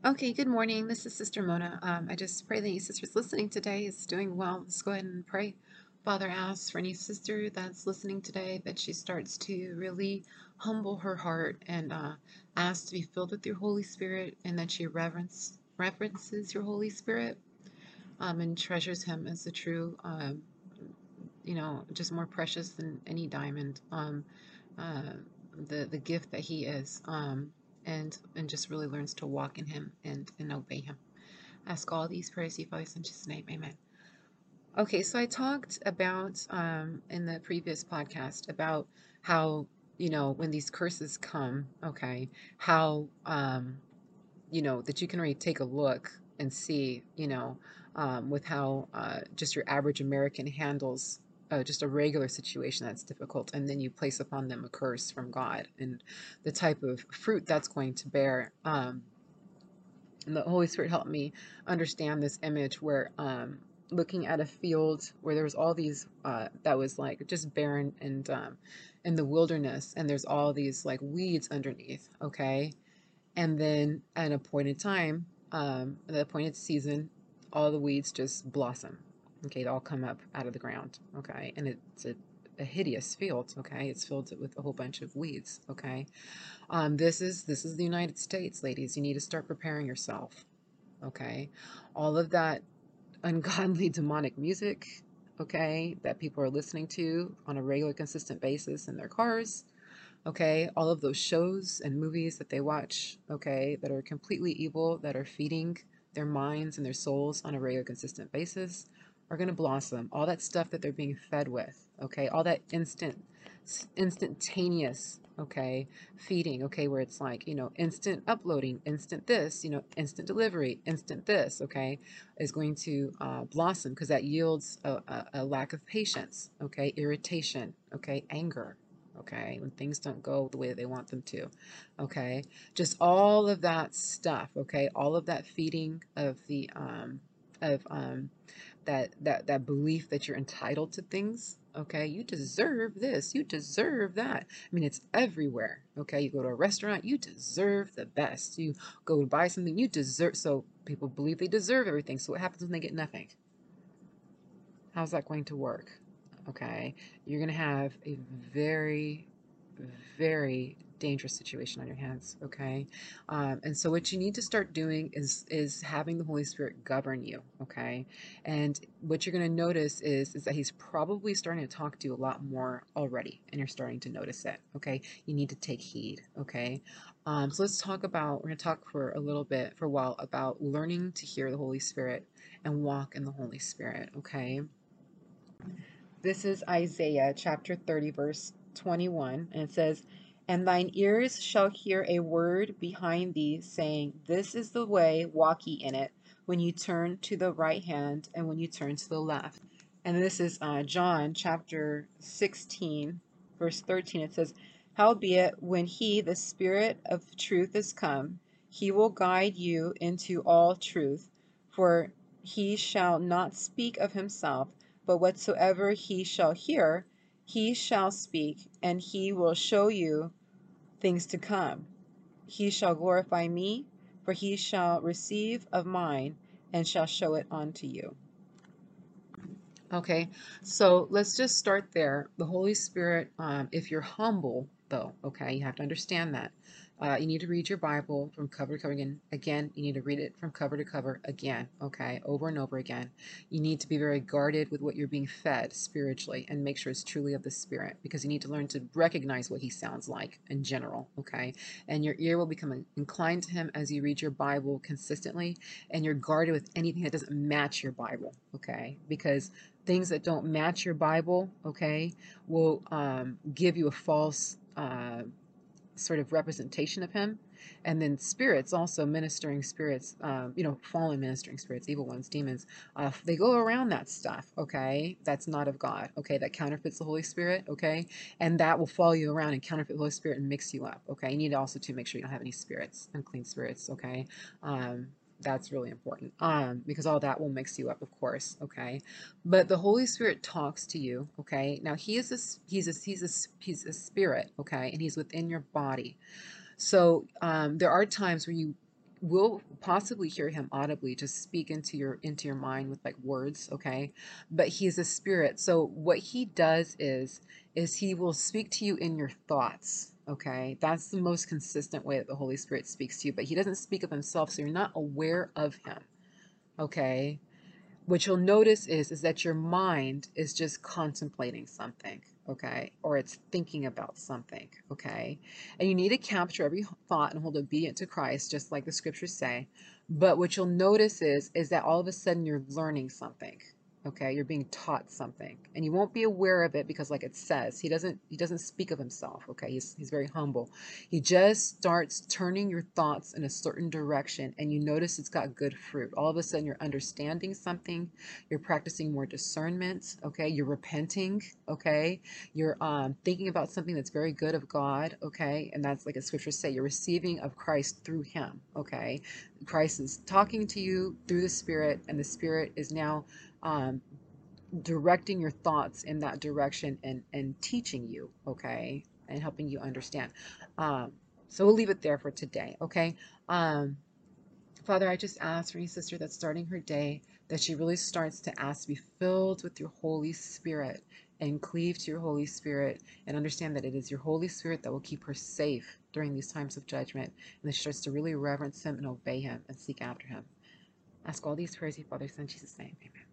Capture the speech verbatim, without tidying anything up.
Okay, good morning. This is Sister Mona. Um, I just pray that any sister's listening today is doing well. Let's go ahead and pray. Father, ask for any sister that's listening today that she starts to really humble her heart and uh, ask to be filled with your Holy Spirit, and that she reverence reverences your Holy Spirit um, and treasures Him as the true, um, you know, just more precious than any diamond. Um, uh, the the gift that He is. Um, and and just really learns to walk in Him and and obey Him. Ask all these prayers, you Father, in Jesus' name, amen. Okay, so I talked about um, in the previous podcast about how, you know, when these curses come, okay, how, um, you know, that you can really take a look and see, you know, um, with how uh, just your average American handles uh, just a regular situation that's difficult, and then you place upon them a curse from God and the type of fruit that's going to bear. Um, and the Holy Spirit helped me understand this image where um, looking at a field where there was all these uh, that was like just barren and um, in the wilderness, and there's all these like weeds underneath. Okay, and then at an appointed time, um, at the appointed season, all the weeds just blossom. Okay, they all come up out of the ground. Okay, and it's a, a hideous field. Okay, it's filled with a whole bunch of weeds. Okay, um, this is this is the United States, ladies. You need to start preparing yourself. Okay, all of that ungodly demonic music. Okay, that people are listening to on a regular, consistent basis in their cars. Okay, all of those shows and movies that they watch, okay, that are completely evil, that are feeding their minds and their souls on a regular, consistent basis, are going to blossom. All that stuff that they're being fed with, okay, all that instant, instantaneous, okay, feeding, okay, where it's like, you know, instant uploading, instant this, you know, instant delivery, instant this, okay, is going to uh, blossom because that yields a, a, a lack of patience, okay, irritation, okay, anger, okay, when things don't go the way that they want them to, okay, just all of that stuff, okay, all of that feeding of the um of um that that that belief that you're entitled to things, okay, you deserve this, you deserve that. I mean, it's everywhere. Okay, you go to a restaurant, you deserve the best. You go to buy something, you deserve. So people believe they deserve everything. So what happens when they get nothing? How's that going to work? Okay, you're going to have a very, very dangerous situation on your hands. Okay, um, and so what you need to start doing is is having the Holy Spirit govern you. Okay, and what you're going to notice is is that He's probably starting to talk to you a lot more already, and you're starting to notice it. Okay, you need to take heed. Okay, um, so let's talk about. We're going to talk for a little bit, for a while, about learning to hear the Holy Spirit and walk in the Holy Spirit. Okay. This is Isaiah chapter thirty, verse twenty-one, and it says, "And thine ears shall hear a word behind thee, saying, This is the way, walk ye in it, when you turn to the right hand and when you turn to the left." And this is uh, John chapter sixteen, verse thirteen. It says, "Howbeit, when he, the Spirit of truth, is come, he will guide you into all truth, for he shall not speak of himself, but whatsoever he shall hear, he shall speak, and he will show you things to come. He shall glorify me, for he shall receive of mine, and shall show it unto you." Okay, so let's just start there. The Holy Spirit, um, if you're humble, though, okay, you have to understand that. Uh, you need to read your Bible from cover to cover again. Again, you need to read it from cover to cover again, okay, over and over again. You need to be very guarded with what you're being fed spiritually and make sure it's truly of the Spirit, because you need to learn to recognize what He sounds like in general, okay? And your ear will become inclined to Him as you read your Bible consistently, and you're guarded with anything that doesn't match your Bible, okay? Because things that don't match your Bible, okay, will um, give you a false uh, sort of representation of Him. And then spirits, also ministering spirits, um, you know, fallen ministering spirits, evil ones, demons, uh, they go around that stuff, okay, that's not of God, okay, that counterfeits the Holy Spirit, okay, and that will follow you around and counterfeit the Holy Spirit and mix you up, okay. You need also to make sure you don't have any spirits, unclean spirits, okay. um, that's really important, um, because all that will mix you up, of course, okay. But the Holy Spirit talks to you, okay. Now he is a he's a he's a he's a spirit, okay, and he's within your body. So um, there are times where you will possibly hear him audibly just speak into your into your mind with like words, okay? But he is a spirit. So what he does is is he will speak to you in your thoughts, okay? That's the most consistent way that the Holy Spirit speaks to you, but he doesn't speak of himself, so you're not aware of him, okay? What you'll notice is is that your mind is just contemplating something, okay, or it's thinking about something, okay, and you need to capture every thought and hold obedient to Christ, just like the scriptures say. But what you'll notice is is that all of a sudden you're learning something, okay, you're being taught something, and you won't be aware of it because, like it says, he doesn't he doesn't speak of himself, okay, he's, he's very humble. He just starts turning your thoughts in a certain direction, and you notice it's got good fruit. All of a sudden you're understanding something, you're practicing more discernment, okay, you're repenting, okay, you're um, thinking about something that's very good of God, okay, and that's like a scriptures say, you're receiving of Christ through him, okay. Christ is talking to you through the Spirit, and the Spirit is now um, directing your thoughts in that direction, and and teaching you, okay, and helping you understand. Um, so we'll leave it there for today, okay. Um, Father, I just ask for your sister that's starting her day, that she really starts to ask to be filled with your Holy Spirit and cleave to your Holy Spirit, and understand that it is your Holy Spirit that will keep her safe during these times of judgment, and that she starts to really reverence him and obey him and seek after him. Ask all these prayers, Father, Son, Jesus' name. Amen.